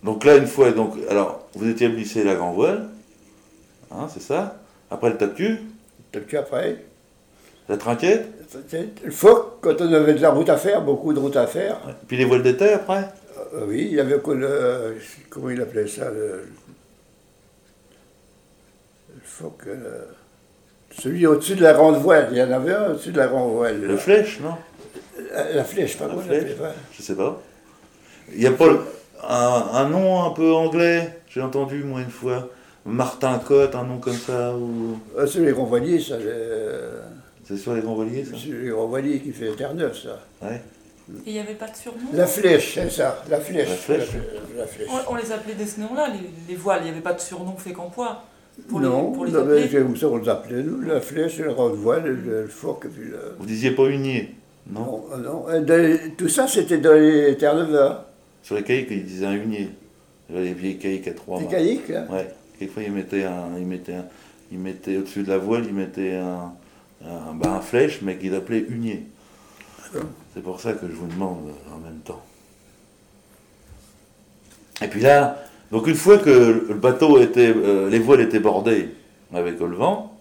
Donc là, une fois, donc, alors, vous établissez la grand voile, hein, c'est ça. Après le tatu, Tatu après. la trinquette, Le phoque, quand on avait de la route à faire, beaucoup de route à faire. ouais. Puis les voiles d'été après. Oui, il y avait comment il appelait ça, le phoque, celui au-dessus de la grande voile. Il y en avait un au-dessus de la grande voile. Le flèche, non? La flèche, pas La quoi, flèche, je sais pas. Il n'y a pas un nom un peu anglais, j'ai entendu moi une fois. Martin Cotte, un nom comme ça, ou... C'est les grands voiliers, ça. C'est sur les grands voiliers, ça? C'est les grands voiliers qui fait Terre-Neuve, ça. Ouais. Et il n'y avait pas de surnom? La flèche, c'est ça, la flèche. La flèche. La flèche. On les appelait de ce nom-là, les voiles. Il n'y avait pas de surnom fait qu'en poids pour Non, les on avait- appeler. comme ça on les appelait, nous, la flèche, la grande voile, le phoque, et puis le... Vous disiez pas unier, non? Non, non. Tout ça, c'était dans les Terre-Neuve, hein. Sur les caïques, ils disaient un unier. Les vieilles caïques à 3 Les mâts. caïques, là. Ouais. Quelquefois, ils mettaient au-dessus de la voile, ils mettaient un flèche, mais qu'ils appelaient unier. C'est pour ça que je vous demande en même temps. Et puis là, donc une fois que le bateau était, les voiles étaient bordées avec le vent,